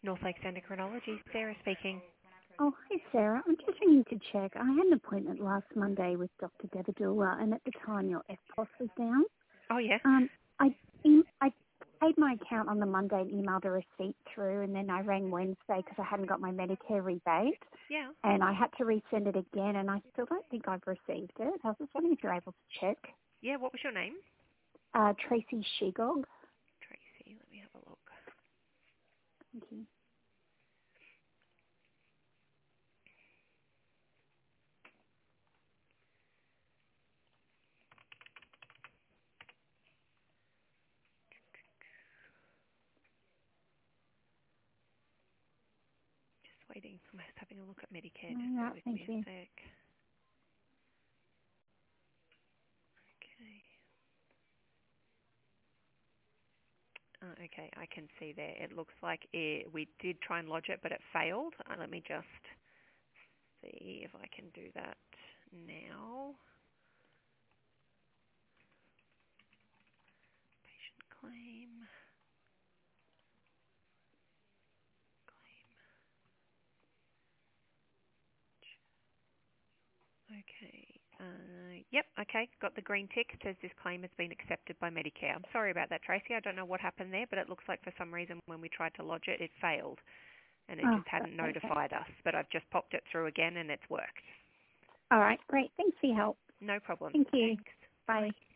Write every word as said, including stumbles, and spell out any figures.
North Lakes Endocrinology, Sarah speaking. Oh, hi, Sarah. I'm just ringing to check. I had an appointment last Monday with Doctor Devadula, and at the time your F P O S was down. Oh, yeah? Um, I em- I paid my account on the Monday and emailed a receipt through, and then I rang Wednesday because I hadn't got my Medicare rebate, Yeah. and I had to resend it again, and I still don't think I've received it. I was just wondering if you're able to check. Yeah, what was your name? Uh, Tracy Shegog. Tracy, let me have a look. Thank you. Just waiting. I'm just having a look at Medicare. Just All bear right, with thank me a you. sec. Okay. Uh, okay, I can see there. It looks like it, we did try and lodge it, but it failed. Uh, let me just see if I can do that now. Patient claim. Okay. Uh, yep, okay. Got the green tick. It says this claim has been accepted by Medicare. I'm sorry about that, Tracy. I don't know what happened there, but it looks like for some reason when we tried to lodge it, it failed. And it Oh, just hadn't that's okay. notified us. But I've just popped it through again and it's worked. All right, great. Thanks for your help. No problem. Thank you. Thanks. Bye. Bye.